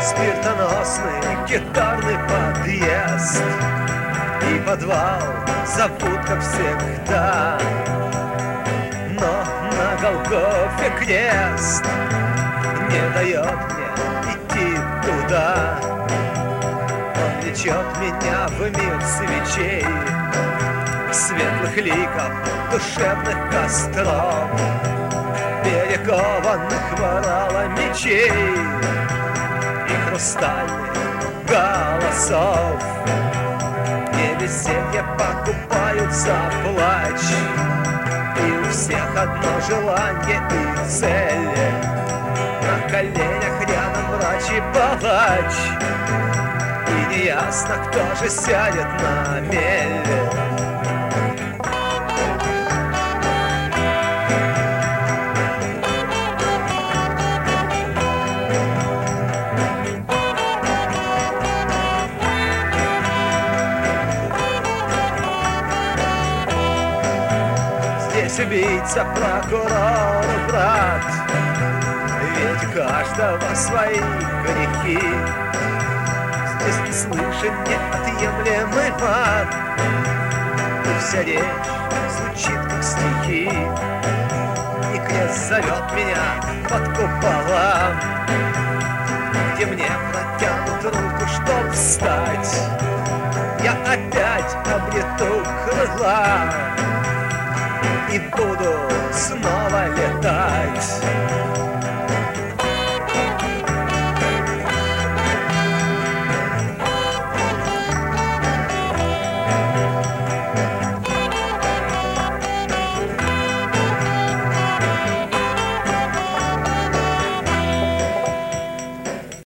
Смертоносный гитарный подъезд и подвал зовут, как всегда. Но на Голгофе крест не дает мне идти туда. Он влечет меня в мир свечей, светлых ликов, душевных костров, перекованных ворала мечей и хрустальных голосов. Где веселье покупают за плач, и у всех одно желание и цель. На коленях рядом врач и палач, и неясно, кто же сядет на мель. Здесь убийца, прокурор, брат, ведь у каждого свои грехи. Здесь не слышен неотъемлемый мат, и вся речь звучит как стихи. И крест зовет меня под куполом, где мне протянут руку, чтоб встать. Я опять обрету крыла и буду снова летать.